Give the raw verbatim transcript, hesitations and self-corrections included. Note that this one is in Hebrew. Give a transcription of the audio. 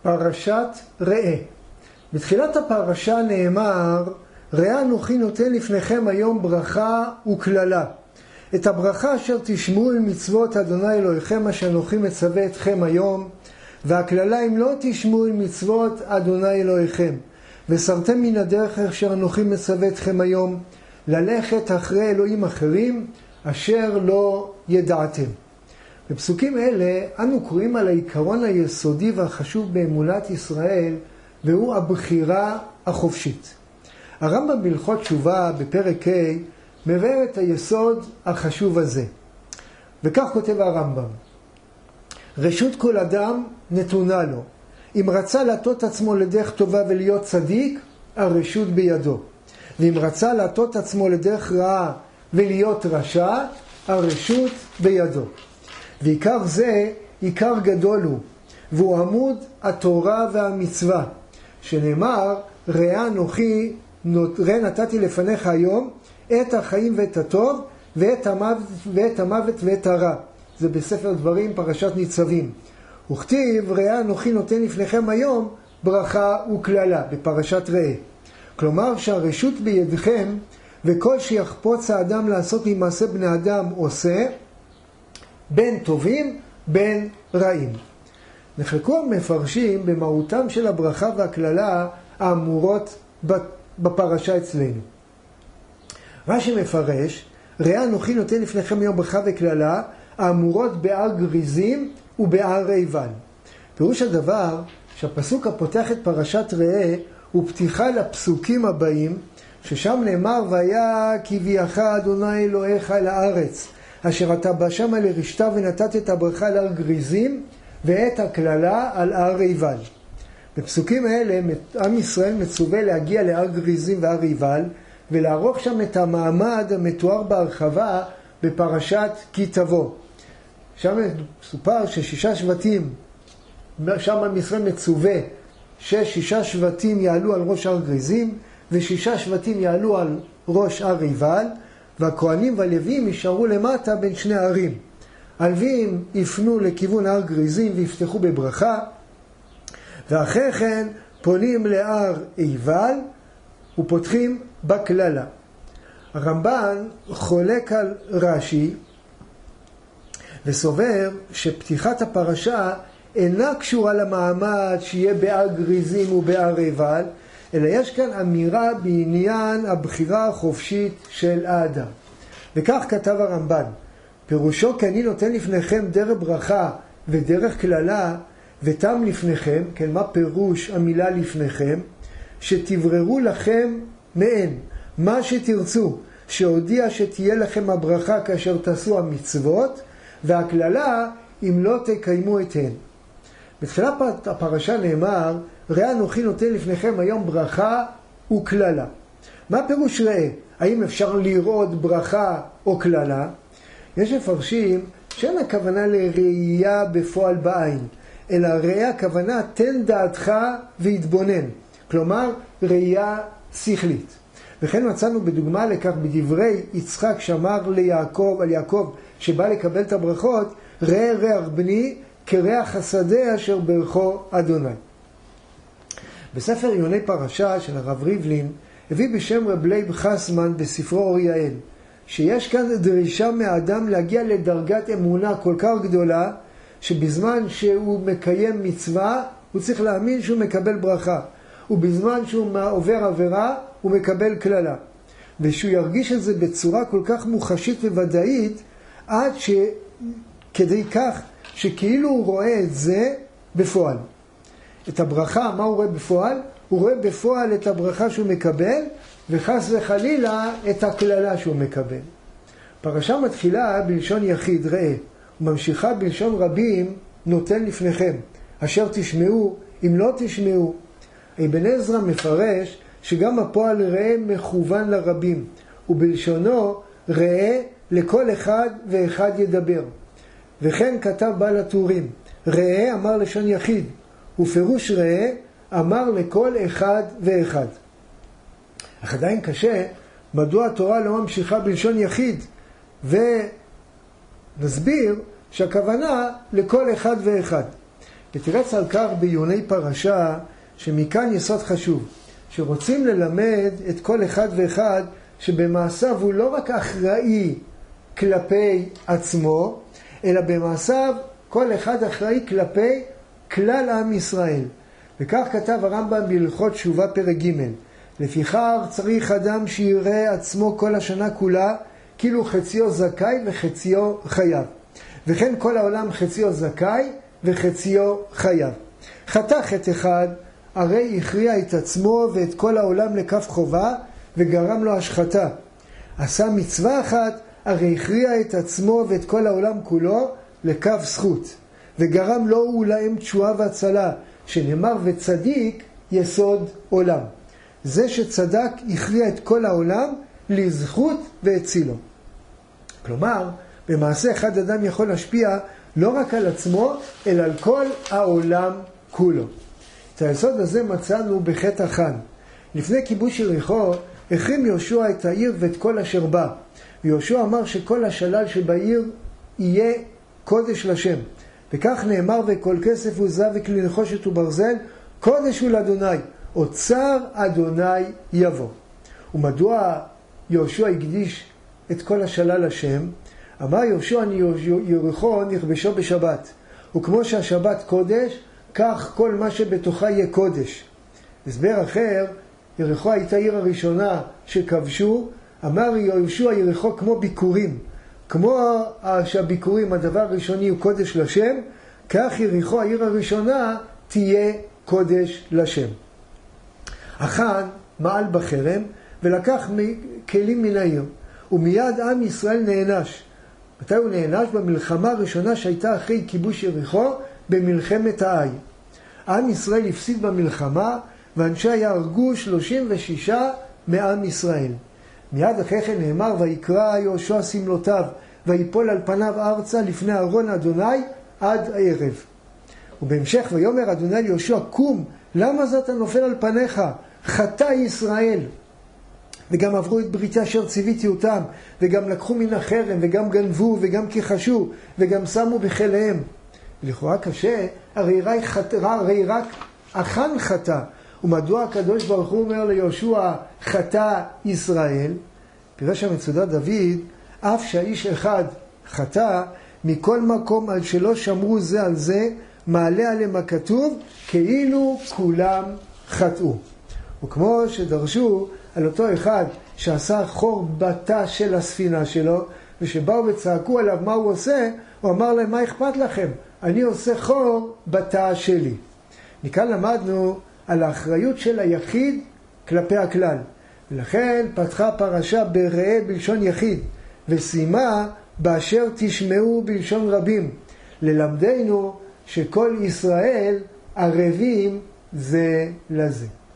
פרשת ראה. בתחילת הפרשה נאמר, ראה אנוכי נותן לפניכם היום ברכה וכללה. את הברכה אשר תשמעו אל מצוות אדוני אלוהיכם אשר אנוכי מצווה אתכם היום, והכללה אם לא תשמעו אל מצוות אדוני אלוהיכם. וסרתם מן הדרך אשר אנוכי מצווה אתכם היום, ללכת אחרי אלוהים אחרים אשר לא ידעתם. בפסוקים אלה אנו קוראים על העיקרון היסודי והחשוב באמונת ישראל, והוא הבחירה החופשית. הרמב"ם בהלכות תשובה בפרק ה' מבאר את היסוד החשוב הזה. וכך כותב הרמב"ם: רשות כל אדם נתונה לו. אם רצה להטות עצמו לדרך טובה ולהיות צדיק, הרשות בידו. ואם רצה להטות עצמו לדרך רעה ולהיות רשע, הרשות בידו. ועיקר זה עיקר גדול הוא, והוא עמוד התורה והמצווה, שנאמר, ראה אנוכי ראה נתתי לפניך היום את החיים ואת הטוב ואת המוות ואת המוות ואת הרע. זה בספר דברים פרשת ניצבים. וכתיב ראה אנוכי נותן לפניכם היום ברכה וכללה בפרשת ראה. כלומר שהרשות בידכם, וכל שיחפוץ האדם לעשות ממעשה בני אדם עושה, בין טובים בין רעים. נחלקו המפרשים במהותם של הברכה והכללה האמורות בפרשה אצלנו. רש"י מפרש, ראה אנוכי נותן לפניכם היום ברכה וכללה האמורות בהר גריזים ובהר עיבל. פירוש הדבר שהפסוק הפותח את פרשת ראה הוא פתיחה לפסוקים הבאים, ששם נאמר, והיה כי ביאך אדוני אלוהיך אל הארץ אשר אתה בא שמה לרשתה, ונתת את הברכה על הר גריזים ואת הכללה על הר עיבל. בפסוקים האלה עם ישראל מצווה להגיע להר גריזים והר עיבל ולערוך שם את המעמד המתואר בהרחבה בפרשת כי תבוא. שם סופר ששישה שבטים, שם עם ישראל מצווה ששישה שבטים יעלו על ראש הר גריזים ושישה שבטים יעלו על ראש הר עיבל, והכהנים והלווים יישארו למטה בין שני הערים. הלווים יפנו לכיוון הר גריזים ויפתחו בברכה, ואחרי כן פונים להר עיבל ופותחים בכללה. הרמב"ן חולק על רש"י וסובר שפתיחת הפרשה אינה קשורה למעמד שיהיה בהר גריזים ובהר עיבל, אלא יש כאן אמירה בעניין הבחירה החופשית של האדם. וכך כתב הרמב"ן, פירושו כי אני נותן לפניכם דרך ברכה ודרך כללה ותם לפניכם, כן, מה פירוש המילה לפניכם? שתבררו לכם מעין מה שתרצו, שהודיע שתהיה לכם הברכה כאשר תעשו המצוות, והכללה אם לא תקיימו אתן. בתחילת הפרשה נאמר, ראה אנוכי נותן לפניכם היום ברכה וכללה. מה פירוש ראה? האם אפשר לראות ברכה או כללה? יש מפרשים שאין הכוונה לראייה בפועל בעין, אלא ראה הכוונה תן דעתך והתבונן, כלומר ראייה שכלית. וכן מצאנו בדוגמה לכך בדברי יצחק שאמר ליעקב, על יעקב שבא לקבל את הברכות, ראה ריח בני כריח השדה אשר ברכו אדוני. בספר עיוני פרשה של הרב ריבלין הביא בשם רב לייב חסמן בספרו אור יעל, שיש כאן דרישה מהאדם להגיע לדרגת אמונה כל כך גדולה, שבזמן שהוא מקיים מצווה הוא צריך להאמין שהוא מקבל ברכה, ובזמן שהוא עובר עבירה הוא מקבל כללה, ושהוא ירגיש את זה בצורה כל כך מוחשית וודאית, עד שכדי כך שכאילו הוא רואה את זה בפועל. את הברכה, מה הוא רואה בפועל? הוא רואה בפועל את הברכה שהוא מקבל, וחס וחלילה את הכללה שהוא מקבל. פרשה מתחילה בלשון יחיד, ראה, וממשיכה בלשון רבים, נותן לפניכם, אשר תשמעו, אם לא תשמעו. אבן עזרא מפרש שגם הפועל ראה מכוון לרבים, ובלשונו ראה לכל אחד ואחד ידבר. וכן כתב בעל הטורים, ראה אמר לשון יחיד, ופירוש ראה אמר לכל אחד ואחד. אך עדיין קשה, מדוע התורה לא ממשיכה בלשון יחיד, ונסביר שהכוונה לכל אחד ואחד. ותרץ על כך בעיוני פרשה, שמכאן יסוד חשוב, שרוצים ללמד את כל אחד ואחד שבמעשיו הוא לא רק אחראי כלפי עצמו, אלא במעשיו כל אחד אחראי כלפי כלל עם ישראל. וכך כתב הרמב"ם בהלכות תשובה פרק ג': לפיכך צריך אדם שיראה עצמו כל השנה כולה כאילו חציו זכאי וחציו חייב, וכן כל העולם חציו זכאי וחציו חייב. חטא חטא אחד, הרי הכריע את עצמו ואת כל העולם לכף חובה וגרם לו השחתה. עשה מצווה אחת, הרי הכריע את עצמו ואת כל העולם כולו לכף זכות, וגרם לו ולהם תשועה והצלה, שנאמר וצדיק יסוד עולם. זה שצדק הכריע את כל העולם לזכות והצילו. כלומר, במעשה אחד אדם יכול להשפיע לא רק על עצמו, אלא על כל העולם כולו. את היסוד הזה מצאנו בחטא החאן. לפני כיבוש יריחו, החרים יהושע את העיר ואת כל אשר בה. ויהושע אמר שכל השלל שבעיר יהיה קודש לשם. וכך נאמר: וכל כסף וזהב וכלי נחושת וברזל, קודש הוא לאדוני, אוצר אדוני יבוא. ומדוע יהושע הקדיש את כל השלל לשם? אמר יהושע: יריחו נכבשו בשבת, וכמו שהשבת קודש, כך כל מה שבתוכה יהיה קודש. הסבר אחר, יריחו הייתה העיר הראשונה שכבשו. אמר יהושע: יריחו כמו ביקורים, כמו שהביקורים הדבר הראשוני הוא קודש לשם, כך יריחו העיר הראשונה תהיה קודש לשם. החאן מעל בחרם ולקח כלים מן העיר, ומיד עם ישראל נענש. מתי הוא נענש? במלחמה הראשונה שהייתה אחרי כיבוש יריחו, במלחמת העי. עם ישראל הפסיד במלחמה, ואנשי יהרגו שלושים ושישה מעם ישראל. מיד אחרי כן נאמר: ויקרא יהושע סמלותיו ויפול על פניו ארצה לפני ארון אדוני עד הערב. ובהמשך: ויאמר אדוני ליהושע: קום, למה זאת נופל על פניך? חטא ישראל. וגם עברו את בריתי אשר ציוויתי אותם, וגם לקחו מן החרם, וגם גנבו, וגם כיחשו, וגם שמו בחילם. לכאורה קשה, הרי רק, הרי רק החאן חטא. ומדוע הקדוש ברוך הוא אומר ליהושע: חטא ישראל? פירש המצודת דוד: אף שהאיש אחד חטא, מכל מקום על שלא שמרו זה על זה, מעלה עליהם הכתוב כאילו כולם חטאו. וכמו שדרשו על אותו אחד שעשה חור בתא של הספינה שלו, ושבאו וצעקו עליו מה הוא עושה, הוא אמר להם: מה אכפת לכם? אני עושה חור בתא שלי. מכאן למדנו על האחריות של היחיד כלפי הכלל. ולכן פתחה פרשה בראה בלשון יחיד, וסיימה באשר תשמעו בלשון רבים, ללמדנו שכל ישראל ערבים זה לזה.